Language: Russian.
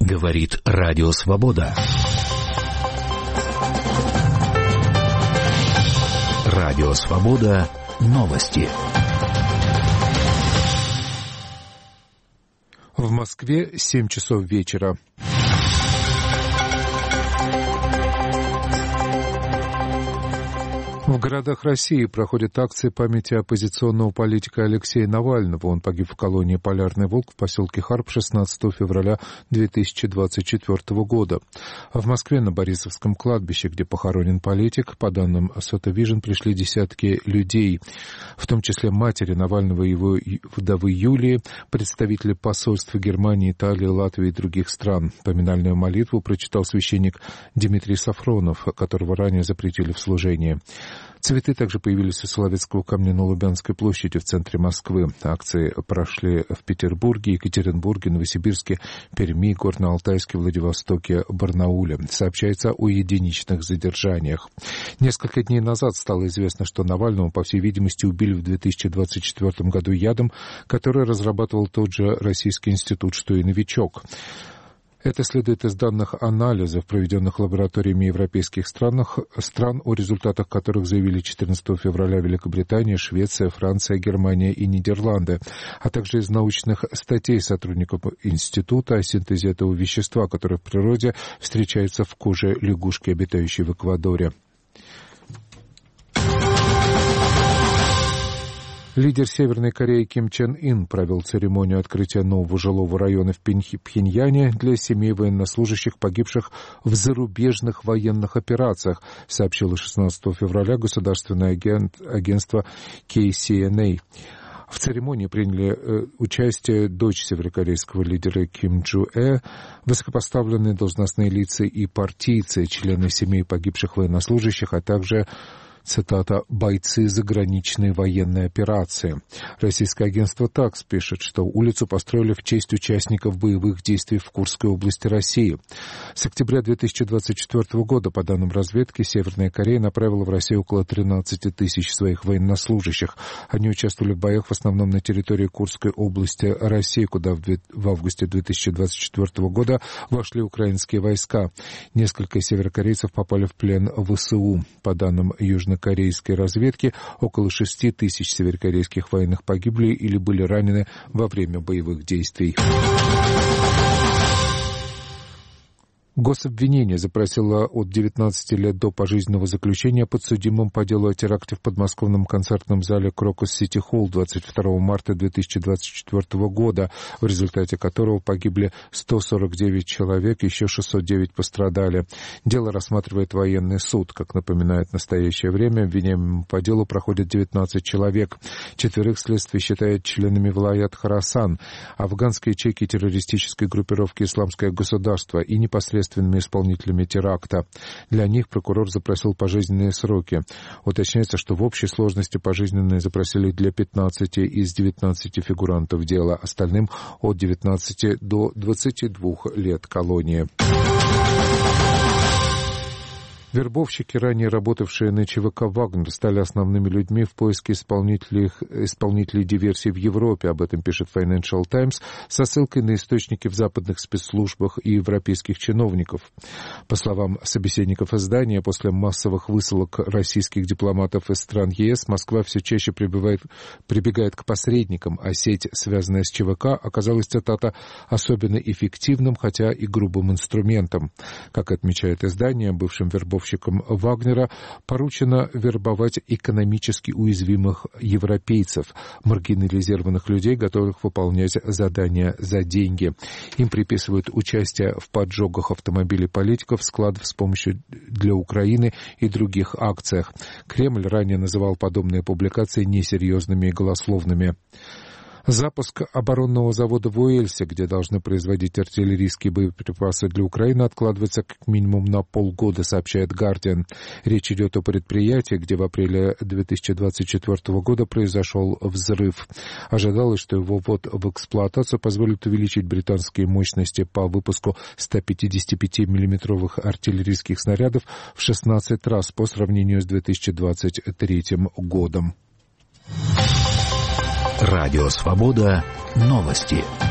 Говорит Радио Свобода. Радио Свобода. Новости. В Москве 7 часов вечера. В городах России проходят акции памяти оппозиционного политика Алексея Навального. Он погиб в колонии «Полярный волк» в поселке Харп 16 февраля 2024 года. В Москве на Борисовском кладбище, где похоронен политик, по данным Сотовижн, пришли десятки людей, в том числе матери Навального и его вдовы Юлии, представители посольств Германии, Италии, Латвии и других стран. Поминальную молитву прочитал священник Дмитрий Сафронов, которого ранее запретили в служении. Цветы также появились у Соловецкого камня на Лубянской площади в центре Москвы. Акции прошли в Петербурге, Екатеринбурге, Новосибирске, Перми, Горно-Алтайске, Владивостоке, Барнауле. Сообщается о единичных задержаниях. Несколько дней назад стало известно, что Навального, по всей видимости, убили в 2024 году ядом, который разрабатывал тот же Российский институт, что и «Новичок». Это следует из данных анализов, проведенных лабораториями европейских стран, о результатах которых заявили 14 февраля Великобритания, Швеция, Франция, Германия и Нидерланды, а также из научных статей сотрудников института о синтезе этого вещества, которое в природе встречается в коже лягушки, обитающей в Эквадоре. Лидер Северной Кореи Ким Чен Ын провел церемонию открытия нового жилого района в Пхеньяне для семей военнослужащих, погибших в зарубежных военных операциях, сообщило 16 февраля государственное агентство KCNA. В церемонии приняли участие дочь северокорейского лидера Ким Чжу Э, высокопоставленные должностные лица и партийцы, члены семей погибших военнослужащих, а также, цитата, «бойцы заграничной военной операции». Российское агентство ТАКС пишет, что улицу построили в честь участников боевых действий в Курской области России. С октября 2024 года, по данным разведки, Северная Корея направила в Россию около 13 тысяч своих военнослужащих. Они участвовали в боях в основном на территории Курской области России, куда в августе 2024 года вошли украинские войска. Несколько северокорейцев попали в плен в ВСУ. По данным южнокорейской разведки, около 6 тысяч северокорейских военных погибли или были ранены во время боевых действий. Гособвинение запросило от 19 лет до пожизненного заключения подсудимым по делу о теракте в подмосковном концертном зале «Крокус Сити Холл» 22 марта 2024 года, в результате которого погибли 149 человек, еще 609 пострадали. Дело рассматривает военный суд. Как напоминает в настоящее время, обвиняемым по делу проходит 19 человек. 4 следствие считает членами Вилаят Хорасан, афганской ячейки террористической группировки «Исламское государство» и непосредственно исполнителями теракта. Для них прокурор запросил пожизненные сроки. Уточняется, что в общей сложности пожизненные запросили для 15 из 19 фигурантов дела, остальным от 19 до 22 лет колонии. Вербовщики, ранее работавшие на ЧВК «Вагнер», стали основными людьми в поиске исполнителей диверсий в Европе. Об этом пишет Financial Times со ссылкой на источники в западных спецслужбах и европейских чиновников. По словам собеседников издания, после массовых высылок российских дипломатов из стран ЕС Москва все чаще прибегает к посредникам, а сеть, связанная с ЧВК, оказалась, цитата, «особенно эффективным, хотя и грубым инструментом». Как отмечает издание, бывшим вербовщикам Вагнера поручено вербовать экономически уязвимых европейцев, маргинализированных людей, готовых выполнять задания за деньги. Им приписывают участие в поджогах автомобилей политиков, складов с помощью для Украины и других акциях. Кремль ранее называл подобные публикации несерьезными и голословными. Запуск оборонного завода в Уэльсе, где должны производить артиллерийские боеприпасы для Украины, откладывается как минимум на полгода, сообщает «Гардиан». Речь идет о предприятии, где в апреле 2024 года произошел взрыв. Ожидалось, что его ввод в эксплуатацию позволит увеличить британские мощности по выпуску 155 миллиметровых артиллерийских снарядов в 16 раз по сравнению с 2023 годом. Радио Свобода. Новости.